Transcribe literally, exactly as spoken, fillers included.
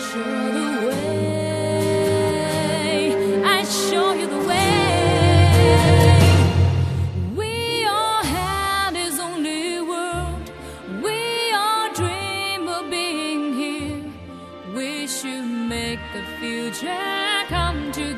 show the way. I show you the way. We all had this only world. We all dream of being here. We should make the future come to